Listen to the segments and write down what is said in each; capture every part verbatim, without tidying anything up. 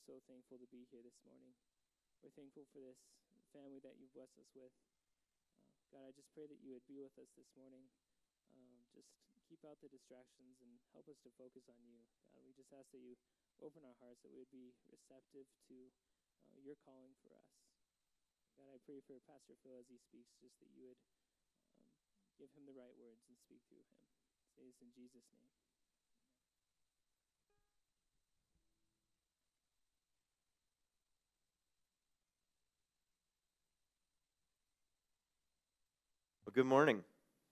so thankful to be here this morning. We're thankful for this family that you've blessed us with. Uh, God, I just pray that you would be with us this morning. Um, just keep out the distractions and help us to focus on you. God, we just ask that you open our hearts, that we would be receptive to uh, your calling for us. God, I pray for Pastor Phil as he speaks, just that you would um, give him the right words and speak through him. Say this in Jesus' name. Well, good morning.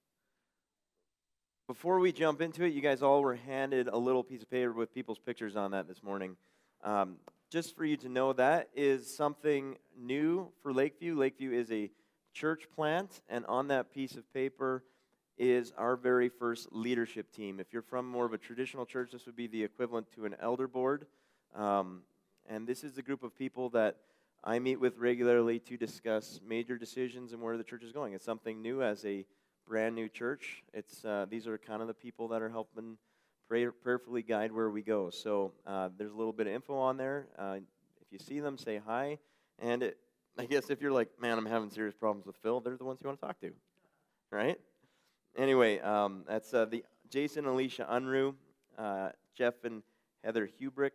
Before we jump into it, you guys all were handed a little piece of paper with people's pictures on that this morning. Um, just for you to know, that is something new for Lakeview. Lakeview is a church plant, and on that piece of paper is our very first leadership team. If you're from more of a traditional church, this would be the equivalent to an elder board. Um, and this is the group of people that I meet with regularly to discuss major decisions and where the church is going. It's something new as a brand new church. It's uh, these are kind of the people that are helping pray, prayerfully guide where we go. So uh, there's a little bit of info on there. Uh, if you see them, say hi. And it, I guess if you're like, man, I'm having serious problems with Phil, they're the ones you want to talk to, right? Anyway, um, that's uh, the Jason and Alicia Unruh, uh, Jeff and Heather Hubrick,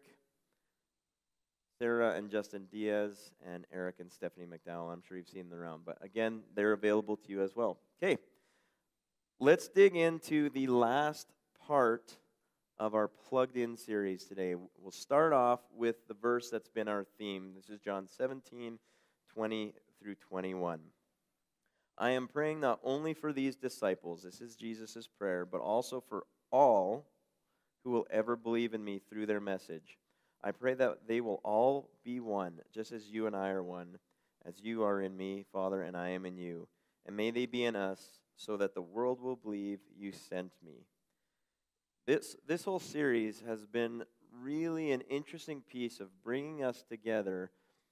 Sarah and Justin Diaz, and Eric and Stephanie McDowell. I'm sure you've seen them around. But again, they're available to you as well. Okay, let's dig into the last part of our Plugged In series today. We'll start off with the verse that's been our theme. This is John seventeen, twenty through twenty-one. I am praying not only for these disciples, this is Jesus' prayer, but also for all who will ever believe in me through their message. I pray that they will all be one, just as you and I are one, as you are in me, Father, and I am in you. And may they be in us, so that the world will believe you sent me. This, this whole series has been really an interesting piece of bringing us together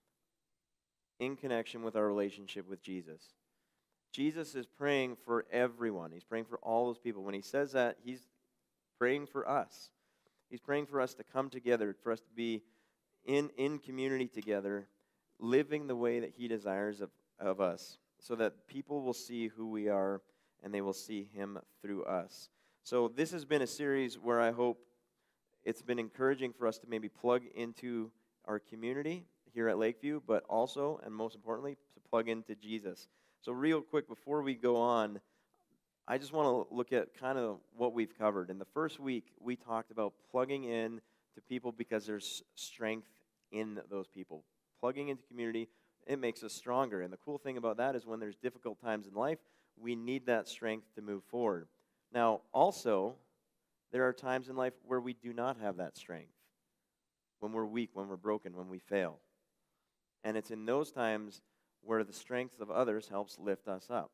in connection with our relationship with Jesus. Jesus is praying for everyone. He's praying for all those people. When he says that, he's praying for us. He's praying for us to come together, for us to be in, in community together, living the way that he desires of, of us, so that people will see who we are and they will see him through us. So this has been a series where I hope it's been encouraging for us to maybe plug into our community here at Lakeview, but also, and most importantly, to plug into Jesus. So real quick, before we go on, I just want to look at kind of what we've covered. In the first week, we talked about plugging in to people because there's strength in those people. Plugging into community, it makes us stronger. And the cool thing about that is when there's difficult times in life, we need that strength to move forward. Now, also, there are times in life where we do not have that strength. When we're weak, when we're broken, when we fail. And it's in those times where the strength of others helps lift us up.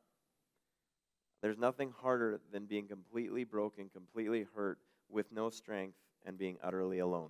There's nothing harder than being completely broken, completely hurt, with no strength, and being utterly alone.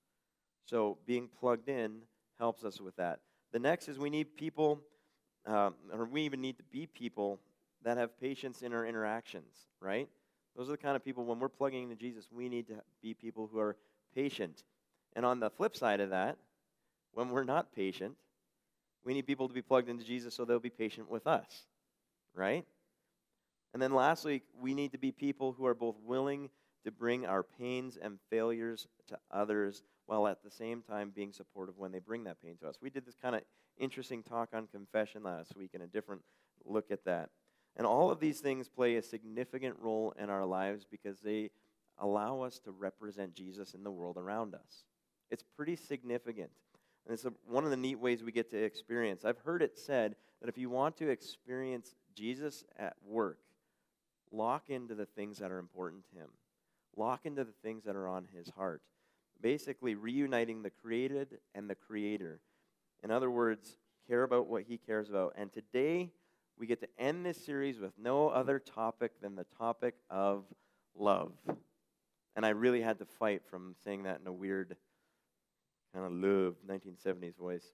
So being plugged in helps us with that. The next is we need people, um, or we even need to be people that have patience in our interactions, right? Those are the kind of people, when we're plugging into Jesus, we need to be people who are patient. And on the flip side of that, when we're not patient, we need people to be plugged into Jesus so they'll be patient with us, right? And then lastly, we need to be people who are both willing to bring our pains and failures to others while at the same time being supportive when they bring that pain to us. We did this kind of interesting talk on confession last week and a different look at that. And all of these things play a significant role in our lives because they allow us to represent Jesus in the world around us. It's pretty significant. And it's a, one of the neat ways we get to experience. I've heard it said that if you want to experience Jesus at work, lock into the things that are important to him. Lock into the things that are on his heart. Basically, reuniting the created and the creator. In other words, care about what he cares about. And today, we get to end this series with no other topic than the topic of love. And I really had to fight from saying that in a weird kind of love nineteen seventies voice.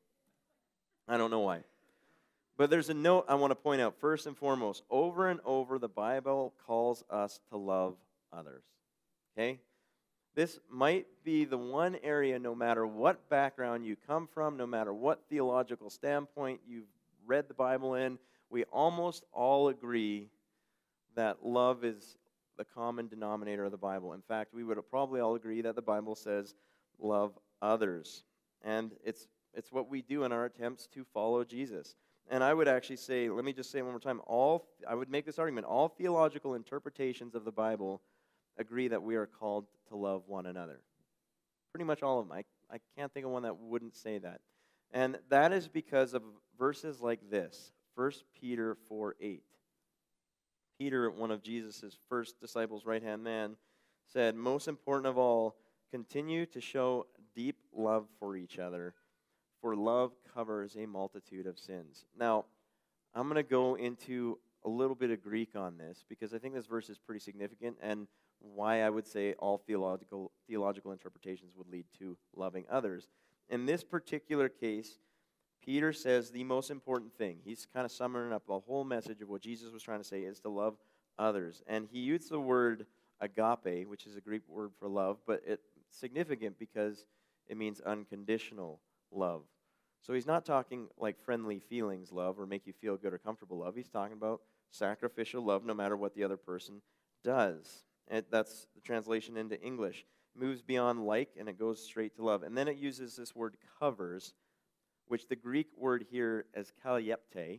I don't know why. But there's a note I want to point out. First and foremost, over and over, the Bible calls us to love others. Okay? This might be the one area, no matter what background you come from, no matter what theological standpoint you've read the Bible in, we almost all agree that love is the common denominator of the Bible. In fact, we would probably all agree that the Bible says love others. And it's it's what we do in our attempts to follow Jesus. And I would actually say, let me just say it one more time, all I would make this argument, all theological interpretations of the Bible agree that we are called to love one another. Pretty much all of them. I, I can't think of one that wouldn't say that. And that is because of verses like this, First Peter four eight. Peter, one of Jesus' first disciples, right-hand man, said, most important of all, continue to show deep love for each other, for love covers a multitude of sins. Now, I'm going to go into a little bit of Greek on this because I think this verse is pretty significant and why I would say all theological theological interpretations would lead to loving others. In this particular case, Peter says the most important thing, he's kind of summing up the whole message of what Jesus was trying to say, is to love others. And he used the word agape, which is a Greek word for love, but it's significant because it means unconditional love. So he's not talking like friendly feelings love or make you feel good or comfortable love. He's talking about sacrificial love no matter what the other person does. And that's the translation into English. It moves beyond like and it goes straight to love. And then it uses this word covers, which the Greek word here is kaliepte.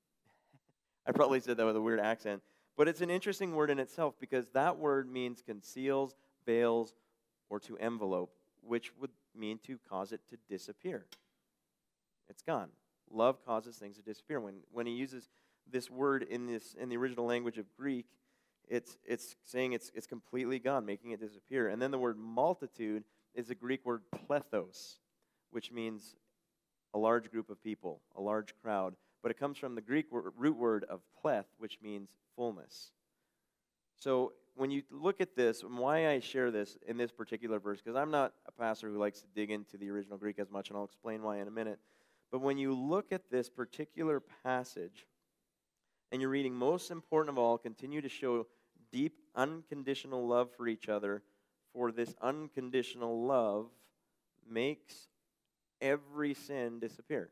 I probably said that with a weird accent. But it's an interesting word in itself because that word means conceals, veils, or to envelope, which would mean to cause it to disappear. It's gone. Love causes things to disappear. When when he uses this word in this in the original language of Greek, it's it's saying it's it's completely gone, making it disappear. And then the word multitude is the Greek word plethos, which means a large group of people, a large crowd. But it comes from the Greek word, root word of pleth, which means fullness. So when you look at this, and why I share this in this particular verse, because I'm not a pastor who likes to dig into the original Greek as much, and I'll explain why in a minute. But when you look at this particular passage, and you're reading, most important of all, continue to show deep, unconditional love for each other, for this unconditional love makes every sin disappear.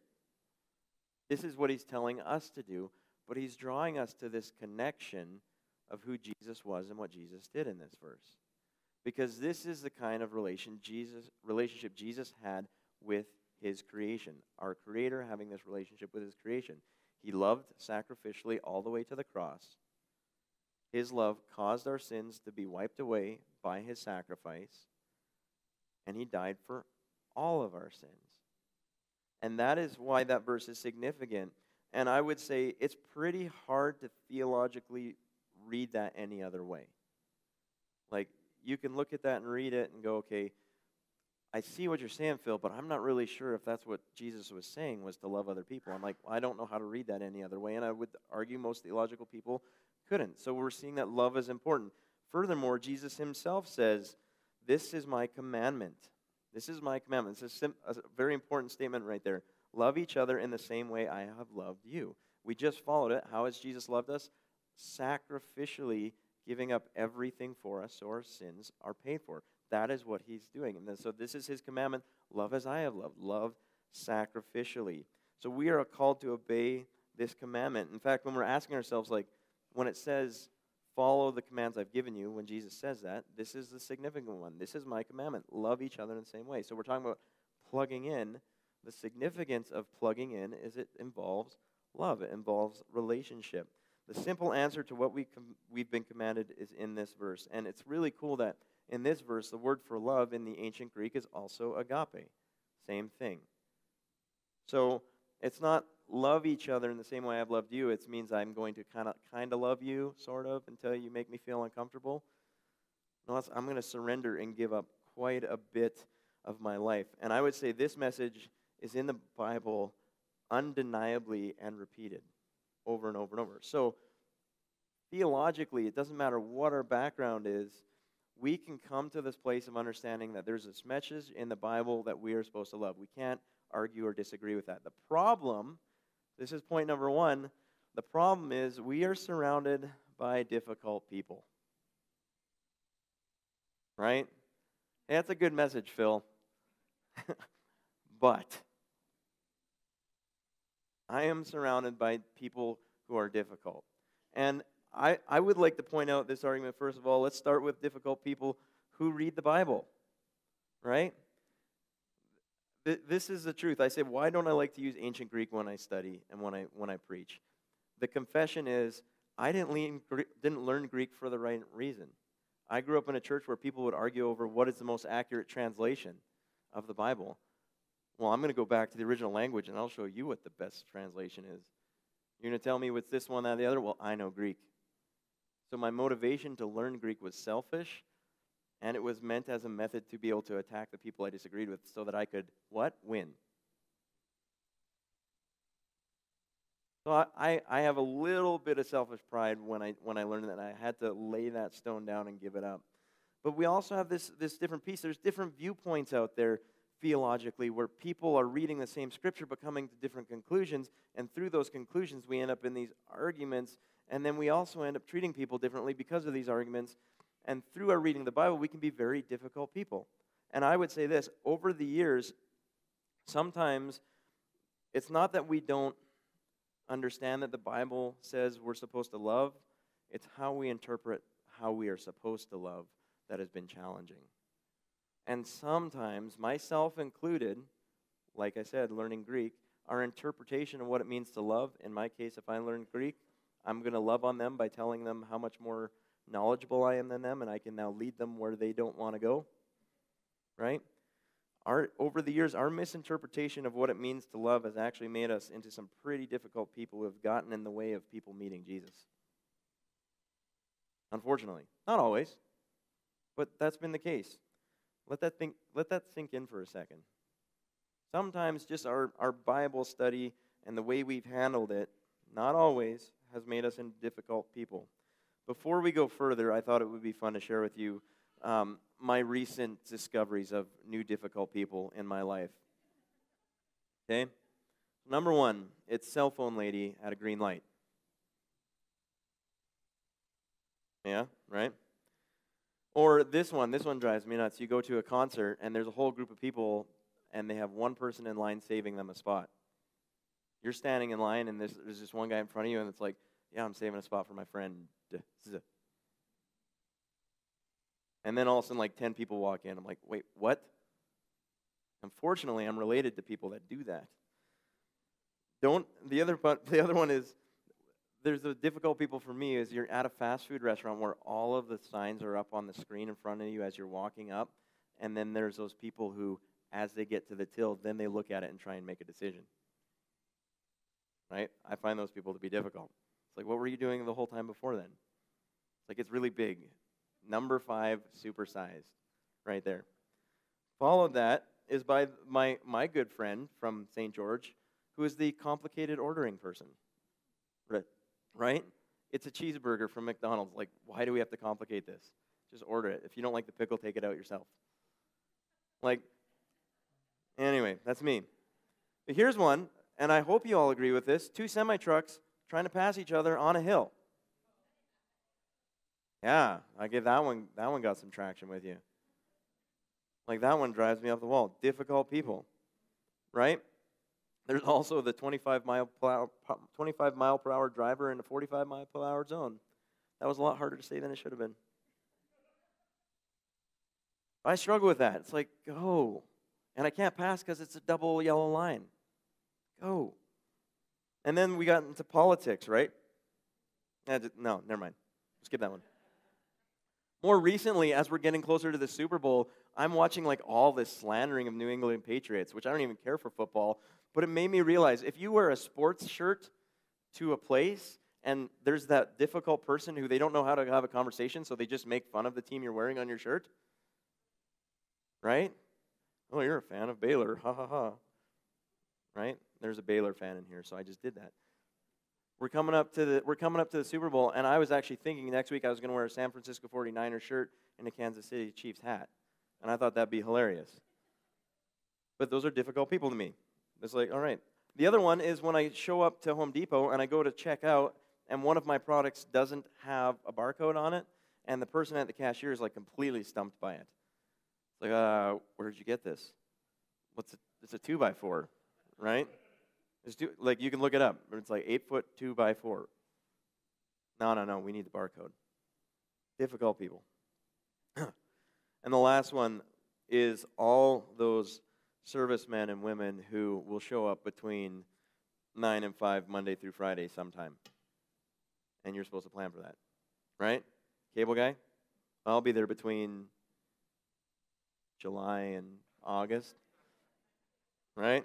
This is what he's telling us to do, but he's drawing us to this connection of who Jesus was and what Jesus did in this verse. Because this is the kind of relation Jesus, relationship Jesus had with his creation. Our Creator having this relationship with his creation. He loved sacrificially all the way to the cross. His love caused our sins to be wiped away by his sacrifice, and he died for all of our sins. And that is why that verse is significant. And I would say it's pretty hard to theologically read that any other way. Like, you can look at that and read it and go, okay, I see what you're saying, Phil, but I'm not really sure if that's what Jesus was saying, was to love other people. I'm like, I don't know how to read that any other way, and I would argue most theological people couldn't. So we're seeing that love is important. Furthermore, Jesus himself says, this is my commandment. This is my commandment. It's a, sim- a very important statement right there. Love each other in the same way I have loved you. We just followed it. How has Jesus loved us? Sacrificially giving up everything for us so our sins are paid for. That is what he's doing. And then, so this is his commandment. Love as I have loved. Love sacrificially. So we are called to obey this commandment. In fact, when we're asking ourselves, like, when it says, follow the commands I've given you, when Jesus says that, this is the significant one. This is my commandment. Love each other in the same way. So we're talking about plugging in. The significance of plugging in is it involves love. It involves relationship. The simple answer to what we com- we've been commanded is in this verse. And it's really cool that in this verse, the word for love in the ancient Greek is also agape. Same thing. So it's not love each other in the same way I've loved you. It means I'm going to kind of kind of love you, sort of, until you make me feel uncomfortable. No, it's, I'm going to surrender and give up quite a bit of my life. And I would say this message is in the Bible undeniably and repeated over and over and over. So theologically, it doesn't matter what our background is, we can come to this place of understanding that there's this message in the Bible that we are supposed to love. We can't argue or disagree with that. The problem, this is point number one, the problem is we are surrounded by difficult people. Right? Hey, that's a good message, Phil. But I am surrounded by people who are difficult. And I, I would like to point out this argument, first of all. Let's start with difficult people who read the Bible, right? Th- this is the truth. I say, why don't I like to use ancient Greek when I study and when I when I preach? The confession is, I didn't, lean, didn't learn Greek for the right reason. I grew up in a church where people would argue over what is the most accurate translation of the Bible. Well, I'm going to go back to the original language, and I'll show you what the best translation is. You're going to tell me what's this one, that, the other? Well, I know Greek. So my motivation to learn Greek was selfish, and it was meant as a method to be able to attack the people I disagreed with so that I could, what? Win. So I, I, I have a little bit of selfish pride when I when I learned that I had to lay that stone down and give it up. But we also have this, this different piece. There's different viewpoints out there theologically where people are reading the same scripture but coming to different conclusions, and through those conclusions we end up in these arguments, and then we also end up treating people differently because of these arguments. And through our reading the Bible, we can be very difficult people. And I would say this, over the years, sometimes it's not that we don't understand that the Bible says we're supposed to love, it's how we interpret how we are supposed to love that has been challenging. And sometimes, myself included, like I said, learning Greek, our interpretation of what it means to love, in my case, if I learn Greek, I'm going to love on them by telling them how much more knowledgeable I am than them, and I can now lead them where they don't want to go, right? Our, over the years, our misinterpretation of what it means to love has actually made us into some pretty difficult people who have gotten in the way of people meeting Jesus. Unfortunately. Not always, but that's been the case. Let that think, let that sink in for a second. Sometimes just our, our Bible study and the way we've handled it, not always, has made us into difficult people. Before we go further, I thought it would be fun to share with you um, my recent discoveries of new difficult people in my life. Okay? Number one, it's cell phone lady at a green light. Yeah, right? Or this one, this one drives me nuts. You go to a concert, and there's a whole group of people, and they have one person in line saving them a spot. You're standing in line, and there's, there's just one guy in front of you, and it's like, yeah, I'm saving a spot for my friend. And then all of a sudden, like ten people walk in. I'm like, wait, what? Unfortunately, I'm related to people that do that. Don't, the other, the other one is, there's the difficult people for me is you're at a fast food restaurant where all of the signs are up on the screen in front of you as you're walking up, and then there's those people who, as they get to the till, then they look at it and try and make a decision. Right? I find those people to be difficult. It's like, what were you doing the whole time before then? It's like, it's really big. Number five, supersized, right there. Followed that is by my, my good friend from Saint George, who is the complicated ordering person. Right? Right? It's a cheeseburger from McDonald's. Like, why do we have to complicate this? Just order it. If you don't like the pickle, take it out yourself. Like, anyway, that's me. But here's one, and I hope you all agree with this. Two semi-trucks trying to pass each other on a hill. Yeah, I give that one, that one got some traction with you. Like, that one drives me off the wall. Difficult people, right? There's also the twenty-five mile per hour driver in a forty-five mile per hour zone. That was a lot harder to say than it should have been. I struggle with that. It's like, go. And I can't pass because it's a double yellow line. Go. And then we got into politics, right? No, never mind. Skip that one. More recently, as we're getting closer to the Super Bowl, I'm watching like all this slandering of New England Patriots, which I don't even care for football, but it made me realize if you wear a sports shirt to a place and there's that difficult person who they don't know how to have a conversation, so they just make fun of the team you're wearing on your shirt, right? Oh, you're a fan of Baylor, ha ha ha, right? There's a Baylor fan in here, so I just did that. We're coming up to the we're coming up to the Super Bowl, and I was actually thinking next week I was going to wear a San Francisco forty-niners shirt and a Kansas City Chiefs hat, and I thought that'd be hilarious. But those are difficult people to me. It's like, all right. The other one is when I show up to Home Depot and I go to check out, and one of my products doesn't have a barcode on it, and the person at the cashier is like completely stumped by it. It's It's like, uh, where did you get this? What's it? It's a two by four, right? It's two, like, you can look it up. It's like eight foot two by four. No, no, no, we need the barcode. Difficult people. And the last one is all those servicemen and women who will show up between nine and five Monday through Friday sometime. And you're supposed to plan for that, right? Cable guy? I'll be there between July and August, right?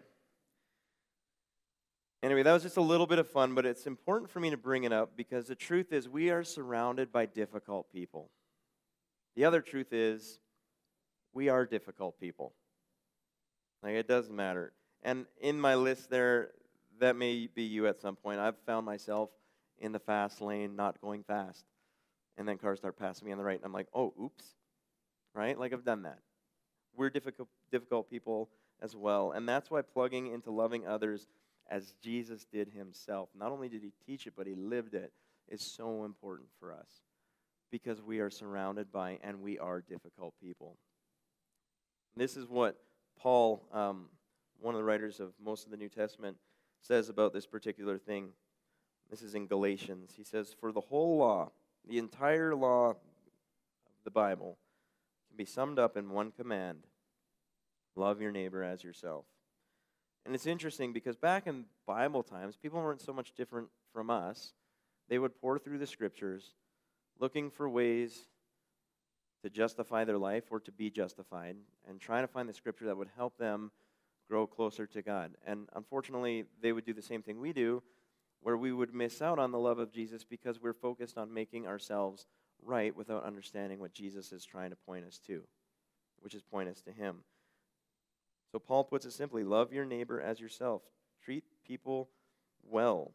Anyway, that was just a little bit of fun, but it's important for me to bring it up because the truth is we are surrounded by difficult people. The other truth is we are difficult people. Like, it doesn't matter. And in my list there, that may be you at some point. I've found myself in the fast lane not going fast. And then cars start passing me on the right, and I'm like, oh, oops. Right? Like, I've done that. We're difficult, difficult people as well. And that's why plugging into loving others as Jesus did himself, not only did he teach it, but he lived it, is so important for us. Because we are surrounded by and we are difficult people. This is what Paul, um, one of the writers of most of the New Testament, says about this particular thing. This is in Galatians. He says, for the whole law, the entire law of the Bible, can be summed up in one command: love your neighbor as yourself. And it's interesting because back in Bible times, people weren't so much different from us. They would pore through the scriptures, looking for ways to justify their life or to be justified, and trying to find the scripture that would help them grow closer to God. And unfortunately, they would do the same thing we do, where we would miss out on the love of Jesus because we're focused on making ourselves right without understanding what Jesus is trying to point us to, which is point us to him. So Paul puts it simply: love your neighbor as yourself. Treat people well.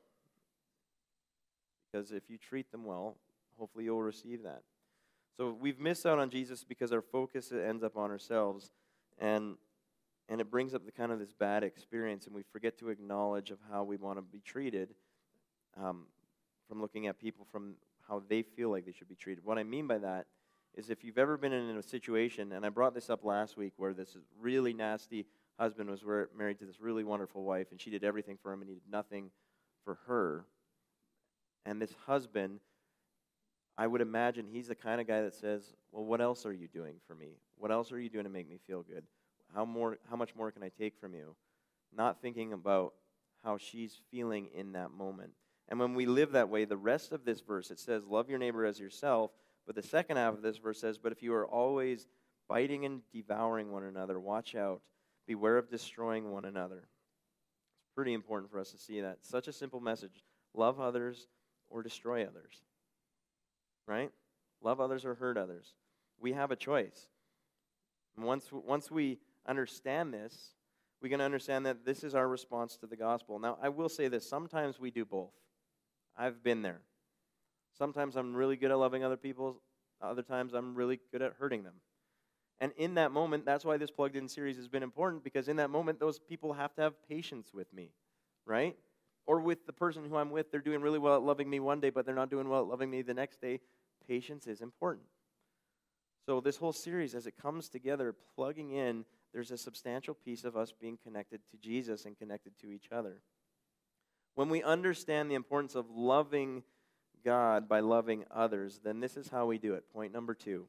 Because if you treat them well, hopefully you'll receive that. So we've missed out on Jesus because our focus ends up on ourselves, and and it brings up the kind of this bad experience, and we forget to acknowledge of how we want to be treated um, from looking at people from how they feel like they should be treated. What I mean by that is if you've ever been in a situation, and I brought this up last week, where this really nasty husband was married to this really wonderful wife, and she did everything for him, and he did nothing for her. And this husband, I would imagine he's the kind of guy that says, well, what else are you doing for me? What else are you doing to make me feel good? How more? How much more can I take from you? Not thinking about how she's feeling in that moment. And when we live that way, the rest of this verse, it says, love your neighbor as yourself. But the second half of this verse says, but if you are always biting and devouring one another, watch out. Beware of destroying one another. It's pretty important for us to see that. Such a simple message. Love others or destroy others. Right? Love others or hurt others. We have a choice. And once, once we understand this, we can understand that this is our response to the gospel. Now, I will say this. Sometimes we do both. I've been there. Sometimes I'm really good at loving other people. Other times I'm really good at hurting them. And in that moment, that's why this plugged-in series has been important, because in that moment, those people have to have patience with me, right? Or with the person who I'm with. They're doing really well at loving me one day, but they're not doing well at loving me the next day. Patience is important. So this whole series, as it comes together, plugging in, there's a substantial piece of us being connected to Jesus and connected to each other. When we understand the importance of loving God by loving others, then this is how we do it. Point number two.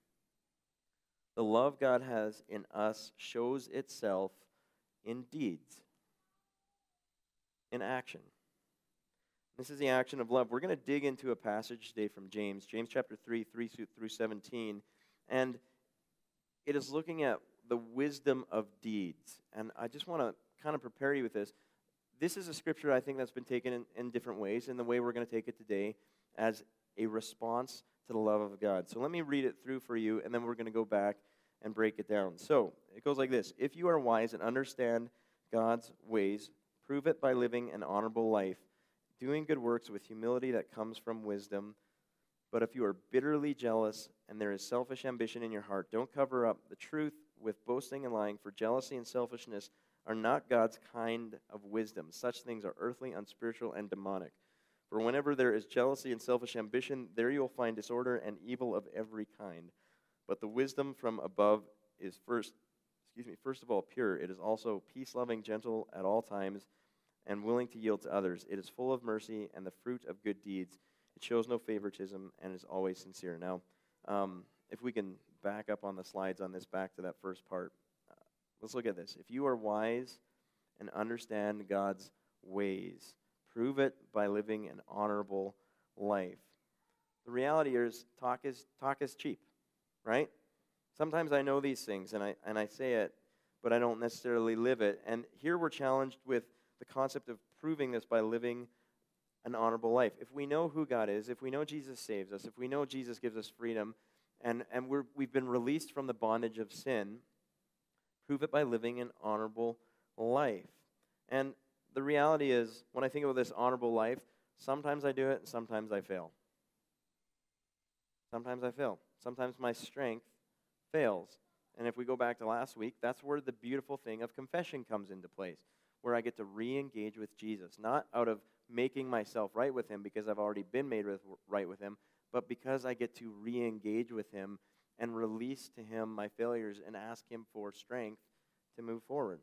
The love God has in us shows itself in deeds, in action. This is the action of love. We're going to dig into a passage today from James, James chapter three, three through seventeen, and it is looking at the wisdom of deeds. And I just want to kind of prepare you with this. This is a scripture I think that's been taken in, in different ways, and the way we're going to take it today as a response to the love of God. So let me read it through for you, and then we're going to go back and break it down. So it goes like this: if you are wise and understand God's ways, prove it by living an honorable life, doing good works with humility that comes from wisdom. But if you are bitterly jealous and there is selfish ambition in your heart, don't cover up the truth with boasting and lying, for jealousy and selfishness are not God's kind of wisdom. Such things are earthly, unspiritual, and demonic. For whenever there is jealousy and selfish ambition, there you will find disorder and evil of every kind. But the wisdom from above is first, excuse me, first of all pure. It is also peace-loving, gentle at all times, and willing to yield to others. It is full of mercy and the fruit of good deeds. It shows no favoritism and is always sincere. Now, um, if we can back up on the slides on this, back to that first part. Uh, let's look at this. If you are wise and understand God's ways, prove it by living an honorable life. The reality is, talk is talk is cheap, right? Sometimes I know these things and I and I say it, but I don't necessarily live it. And here we're challenged with the concept of proving this by living an honorable life. If we know who God is, if we know Jesus saves us, if we know Jesus gives us freedom, and, and we're, we've been released from the bondage of sin, prove it by living an honorable life. And the reality is, when I think about this honorable life, sometimes I do it, and sometimes I fail. Sometimes I fail. Sometimes my strength fails. And if we go back to last week, that's where the beautiful thing of confession comes into place, where I get to re-engage with Jesus, not out of making myself right with him because I've already been made with, right with him, but because I get to re-engage with him and release to him my failures and ask him for strength to move forward.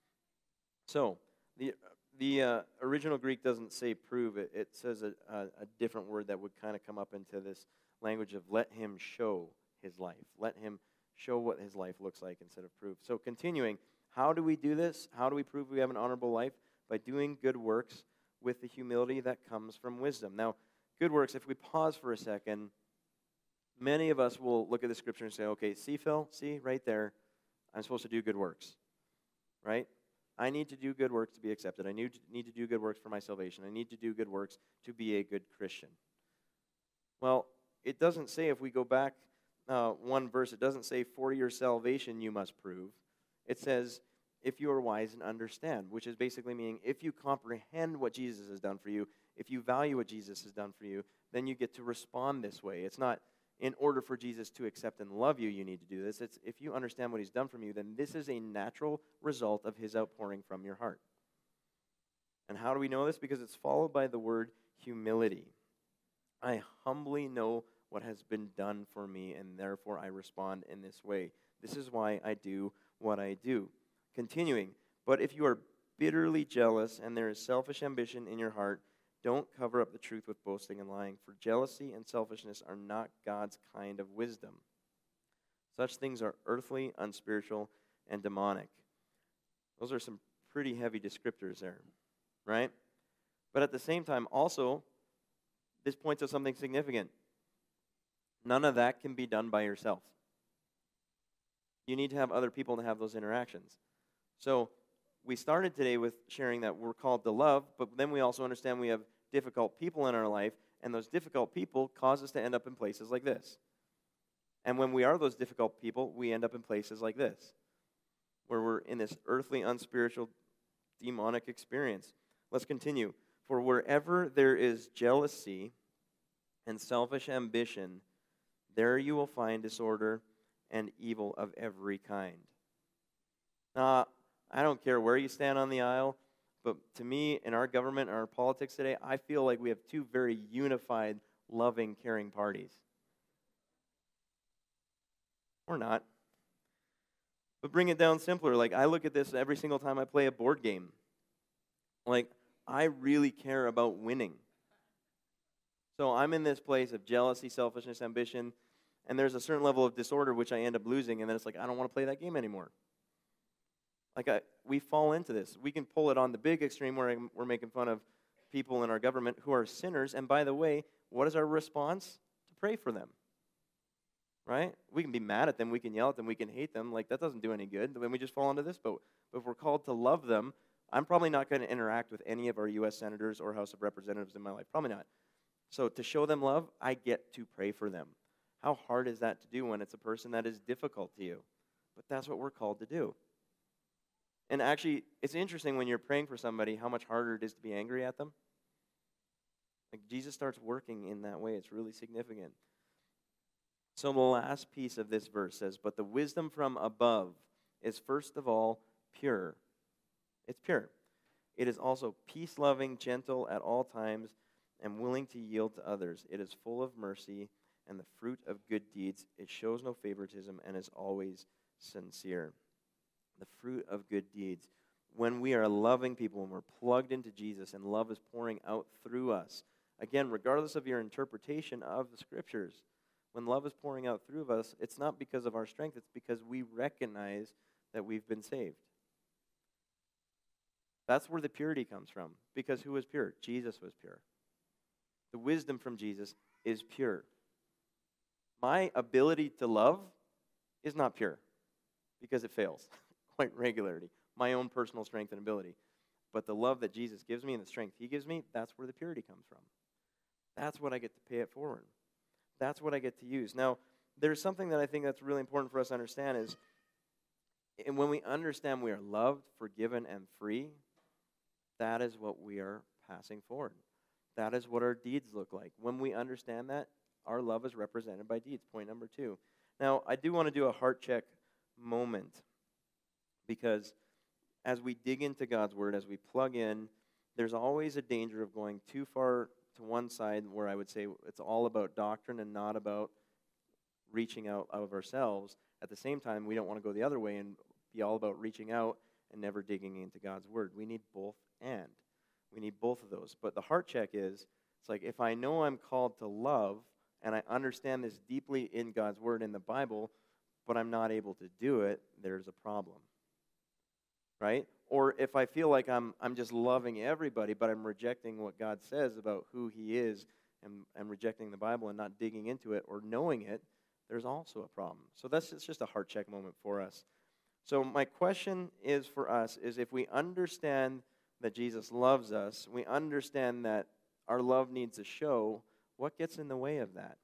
So, the the uh, original Greek doesn't say prove, it, it says a, a, a different word that would kind of come up into this language of let him show his life. Let him show what his life looks like instead of prove. So continuing, how do we do this? How do we prove we have an honorable life? By doing good works with the humility that comes from wisdom. Now, good works, if we pause for a second, many of us will look at the scripture and say, okay, see, Phil, see, right there, I'm supposed to do good works, right? I need to do good works to be accepted. I need to, need to do good works for my salvation. I need to do good works to be a good Christian. Well, it doesn't say, if we go back uh, one verse, it doesn't say, for your salvation you must prove. It says, if you are wise and understand, which is basically meaning if you comprehend what Jesus has done for you, if you value what Jesus has done for you, then you get to respond this way. It's not in order for Jesus to accept and love you, you need to do this. It's if you understand what he's done for you, then this is a natural result of his outpouring from your heart. And how do we know this? Because it's followed by the word humility. I humbly know what has been done for me, and therefore I respond in this way. This is why I do what I do. Continuing, but if you are bitterly jealous and there is selfish ambition in your heart, don't cover up the truth with boasting and lying, for jealousy and selfishness are not God's kind of wisdom. Such things are earthly, unspiritual, and demonic. Those are some pretty heavy descriptors there, right? But at the same time, also, this points to something significant. None of that can be done by yourself. You need to have other people to have those interactions. So we started today with sharing that we're called to love, but then we also understand we have difficult people in our life, and those difficult people cause us to end up in places like this. And when we are those difficult people, we end up in places like this, where we're in this earthly, unspiritual, demonic experience. Let's continue. For wherever there is jealousy and selfish ambition, there you will find disorder and evil of every kind. Now, I don't care where you stand on the aisle, but to me, in our government, in our politics today, I feel like we have two very unified, loving, caring parties. Or not. But bring it down simpler. Like, I look at this every single time I play a board game. Like, I really care about winning. So I'm in this place of jealousy, selfishness, ambition, and there's a certain level of disorder which I end up losing, and then it's like, I don't want to play that game anymore. Like, I, we fall into this. We can pull it on the big extreme where I'm, we're making fun of people in our government who are sinners, and by the way, what is our response? To pray for them. Right? We can be mad at them, we can yell at them, we can hate them. Like, that doesn't do any good. Then we just fall into this boat. But if we're called to love them, I'm probably not going to interact with any of our U S senators or House of Representatives in my life. Probably not. So to show them love, I get to pray for them. How hard is that to do when it's a person that is difficult to you? But that's what we're called to do. And actually, it's interesting when you're praying for somebody how much harder it is to be angry at them. Like, Jesus starts working in that way. It's really significant. So the last piece of this verse says, but the wisdom from above is first of all pure. It's pure. It is also peace-loving, gentle at all times, and willing to yield to others. It is full of mercy and the fruit of good deeds. It shows no favoritism and is always sincere. The fruit of good deeds. When we are loving people, when we're plugged into Jesus and love is pouring out through us. Again, regardless of your interpretation of the Scriptures, when love is pouring out through us, it's not because of our strength, it's because we recognize that we've been saved. That's where the purity comes from. Because who was pure? Jesus was pure. The wisdom from Jesus is pure. My ability to love is not pure because it fails quite regularly. My own personal strength and ability. But the love that Jesus gives me and the strength he gives me, that's where the purity comes from. That's what I get to pay it forward. That's what I get to use. Now, there's something that I think that's really important for us to understand is, and when we understand we are loved, forgiven, and free, that is what we are passing forward. That is what our deeds look like. When we understand that, our love is represented by deeds. Point number two. Now, I do want to do a heart check moment because as we dig into God's Word, as we plug in, there's always a danger of going too far to one side where I would say it's all about doctrine and not about reaching out of ourselves. At the same time, we don't want to go the other way and be all about reaching out and never digging into God's Word. We need both and. We need both of those. But the heart check is, it's like if I know I'm called to love and I understand this deeply in God's Word in the Bible, but I'm not able to do it, there's a problem. Right? Or if I feel like I'm I'm just loving everybody, but I'm rejecting what God says about who he is and, and rejecting the Bible and not digging into it or knowing it, there's also a problem. So that's it's just a heart check moment for us. So my question is for us is if we understand that Jesus loves us, we understand that our love needs to show, what gets in the way of that?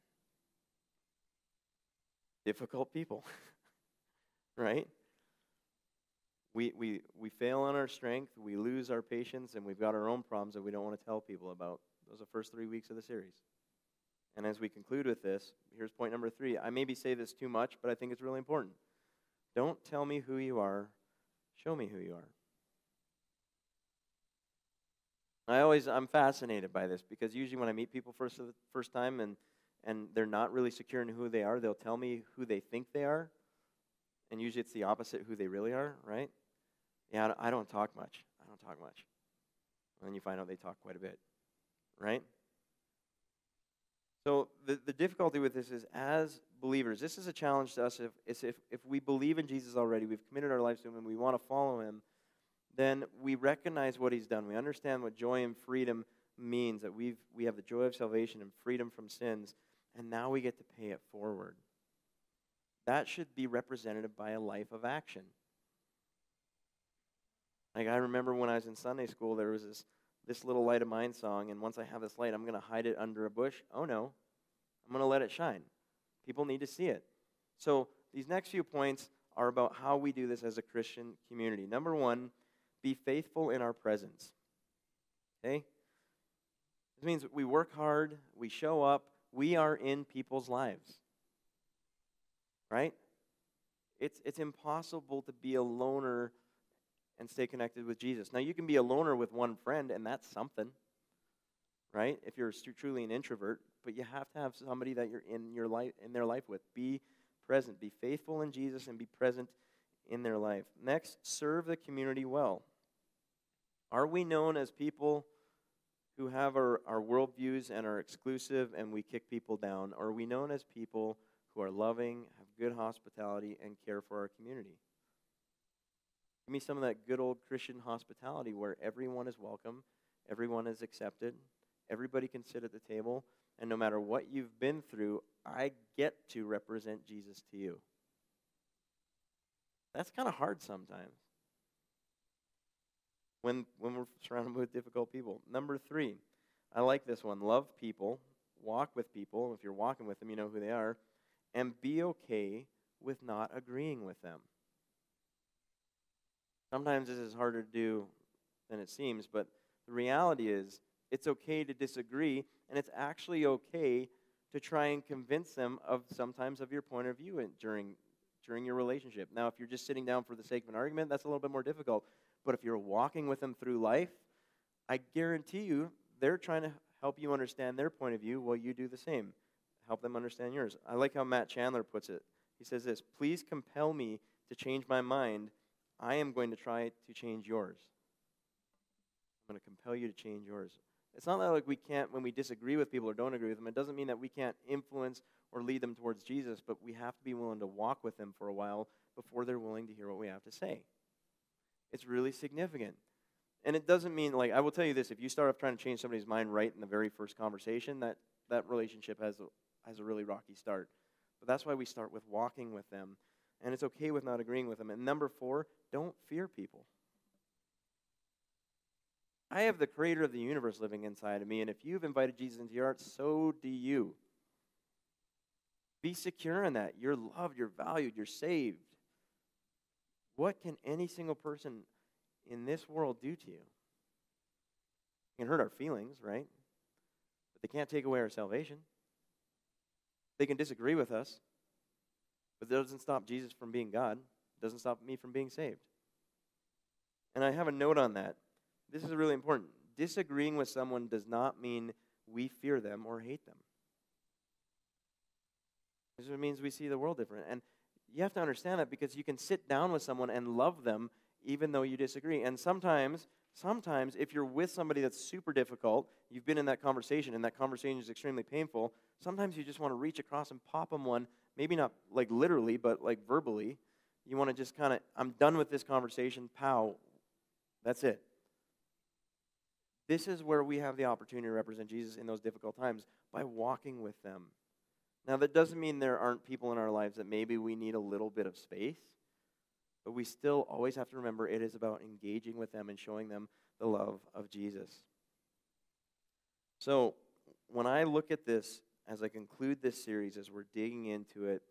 Difficult people. Right? We, we, we fail on our strength, we lose our patience, and we've got our own problems that we don't want to tell people about. Those are the first three weeks of the series. And as we conclude with this, here's point number three. I maybe say this too much, but I think it's really important. Don't tell me who you are, show me who you are. I always, I'm fascinated by this because usually when I meet people first for the first time and, and they're not really secure in who they are, they'll tell me who they think they are. And usually it's the opposite who they really are, right? Yeah, I don't talk much. I don't talk much. And then you find out they talk quite a bit, right? So the, the difficulty with this is as believers, this is a challenge to us. If, is if, if we believe in Jesus already, we've committed our lives to him, and we want to follow him, then we recognize what he's done. We understand what joy and freedom means, that we've, we have the joy of salvation and freedom from sins, and now we get to pay it forward. That should be represented by a life of action. Like I remember when I was in Sunday school, there was this, this little light of mine song, and once I have this light, I'm going to hide it under a bush. Oh no, I'm going to let it shine. People need to see it. So these next few points are about how we do this as a Christian community. Number one, be faithful in our presence. Okay? This means we work hard, we show up, we are in people's lives. Right? It's it's impossible to be a loner and stay connected with Jesus. Now, you can be a loner with one friend, and that's something, right? If you're truly an introvert, but you have to have somebody that you're in your life in their life with. Be present, be faithful in Jesus, and be present in their life. Next, serve the community well. Are we known as people who have our, our worldviews and are exclusive and we kick people down? Or are we known as people who are loving, have good hospitality, and care for our community? Give me some of that good old Christian hospitality where everyone is welcome, everyone is accepted, everybody can sit at the table, and no matter what you've been through, I get to represent Jesus to you. That's kind of hard sometimes when, when we're surrounded with difficult people. Number three, I like this one. Love people, walk with people. If you're walking with them, you know who they are. And be okay with not agreeing with them. Sometimes this is harder to do than it seems, but the reality is it's okay to disagree, and it's actually okay to try and convince them of sometimes of your point of view in, during, during your relationship. Now, if you're just sitting down for the sake of an argument, that's a little bit more difficult. But if you're walking with them through life, I guarantee you they're trying to help you understand their point of view while you do the same. Help them understand yours. I like how Matt Chandler puts it. He says this, please compel me to change my mind, I am going to try to change yours. I'm going to compel you to change yours. It's not that like we can't, when we disagree with people or don't agree with them, it doesn't mean that we can't influence or lead them towards Jesus, but we have to be willing to walk with them for a while before they're willing to hear what we have to say. It's really significant. And it doesn't mean, like, I will tell you this, if you start off trying to change somebody's mind right in the very first conversation, that, that relationship has a, has a really rocky start. But that's why we start with walking with them. And it's okay with not agreeing with them. And number four, don't fear people. I have the creator of the universe living inside of me, and if you've invited Jesus into your heart, so do you. Be secure in that. You're loved, you're valued, you're saved. What can any single person in this world do to you? It can hurt our feelings, right? But they can't take away our salvation. They can disagree with us, but that doesn't stop Jesus from being God. It doesn't stop me from being saved. And I have a note on that. This is really important. Disagreeing with someone does not mean we fear them or hate them. This means we see the world different. And you have to understand that, because you can sit down with someone and love them even though you disagree. And sometimes, sometimes if you're with somebody that's super difficult, you've been in that conversation and that conversation is extremely painful, sometimes you just want to reach across and pop them one, maybe not like literally, but like verbally. You want to just kind of, I'm done with this conversation, pow, that's it. This is where we have the opportunity to represent Jesus in those difficult times, by walking with them. Now, that doesn't mean there aren't people in our lives that maybe we need a little bit of space, but we still always have to remember it is about engaging with them and showing them the love of Jesus. So, when I look at this, as I conclude this series, as we're digging into it,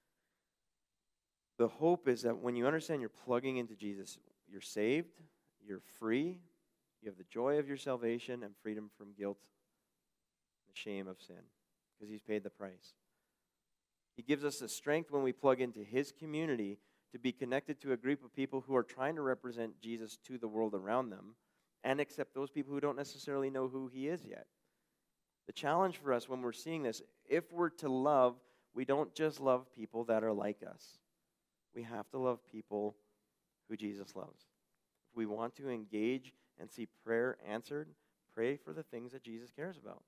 the hope is that when you understand you're plugging into Jesus, you're saved, you're free, you have the joy of your salvation and freedom from guilt and the shame of sin, because he's paid the price. He gives us the strength when we plug into his community to be connected to a group of people who are trying to represent Jesus to the world around them, and accept those people who don't necessarily know who he is yet. The challenge for us when we're seeing this, if we're to love, we don't just love people that are like us. We have to love people who Jesus loves. If we want to engage and see prayer answered, pray for the things that Jesus cares about.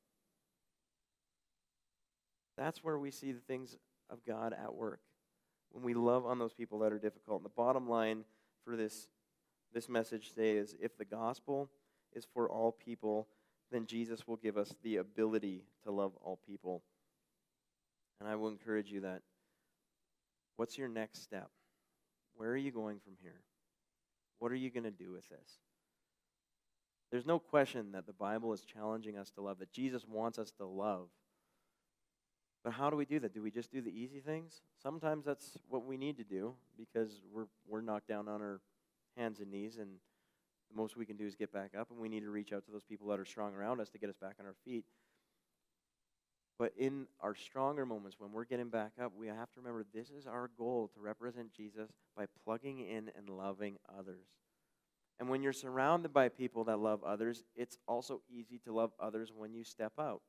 That's where we see the things of God at work, when we love on those people that are difficult. And the bottom line for this, this message today is, if the gospel is for all people, then Jesus will give us the ability to love all people. And I will encourage you that, what's your next step? Where are you going from here? What are you going to do with this? There's no question that the Bible is challenging us to love, that Jesus wants us to love. But how do we do that? Do we just do the easy things? Sometimes that's what we need to do, because we're we're knocked down on our hands and knees, and the most we can do is get back up, and we need to reach out to those people that are strong around us to get us back on our feet. But in our stronger moments, when we're getting back up, we have to remember this is our goal, to represent Jesus by plugging in and loving others. And when you're surrounded by people that love others, it's also easy to love others when you step out.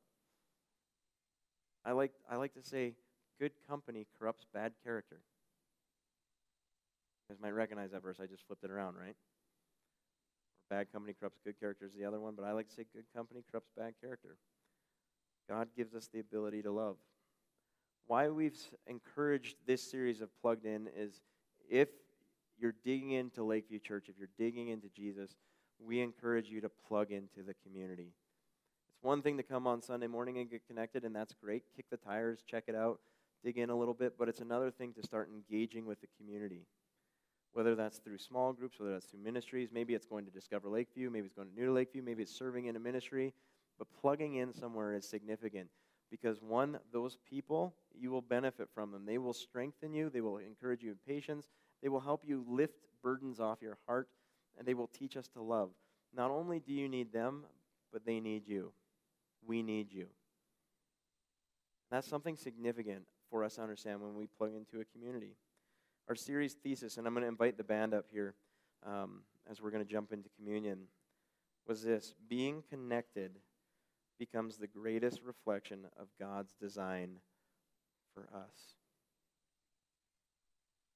I like I like to say, good company corrupts bad character. You guys might recognize that verse. I just flipped it around, right? Or bad company corrupts good character is the other one, but I like to say good company corrupts bad character. God gives us the ability to love. Why we've encouraged this series of Plugged In is, if you're digging into Lakeview Church, if you're digging into Jesus, we encourage you to plug into the community. It's one thing to come on Sunday morning and get connected, and that's great. Kick the tires, check it out, dig in a little bit, but it's another thing to start engaging with the community. Whether that's through small groups, whether that's through ministries, maybe it's going to Discover Lakeview, maybe it's going to New to Lakeview, maybe it's serving in a ministry, but plugging in somewhere is significant, because one, those people, you will benefit from them. They will strengthen you, they will encourage you in patience, they will help you lift burdens off your heart, and they will teach us to love. Not only do you need them, but they need you. We need you. That's something significant for us to understand when we plug into a community. Our series thesis, and I'm going to invite the band up here um, as we're going to jump into communion, was this: being connected becomes the greatest reflection of God's design for us.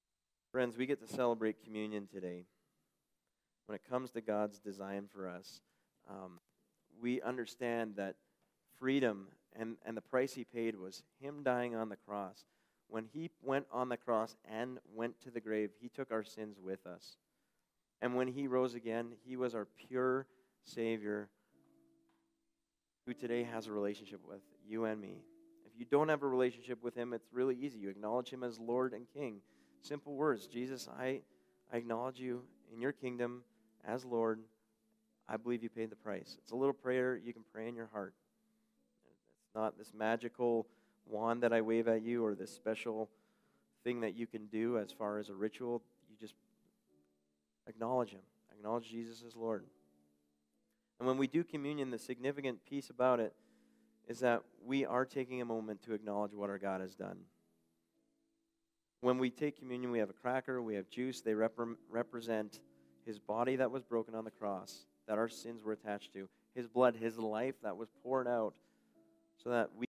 Friends, we get to celebrate communion today. When it comes to God's design for us, um, we understand that freedom and, and the price he paid was him dying on the cross. When he went on the cross and went to the grave, he took our sins with us. And when he rose again, he was our pure Savior who today has a relationship with you and me. If you don't have a relationship with him, it's really easy. You acknowledge him as Lord and King. Simple words. Jesus, I, I acknowledge you in your kingdom as Lord. I believe you paid the price. It's a little prayer you can pray in your heart. It's not this magical wand that I wave at you or this special thing that you can do as far as a ritual. You just acknowledge him. Acknowledge Jesus as Lord. And when we do communion, the significant piece about it is that we are taking a moment to acknowledge what our God has done. When we take communion, we have a cracker, we have juice. They rep- represent his body that was broken on the cross, that our sins were attached to, his blood, his life that was poured out so that we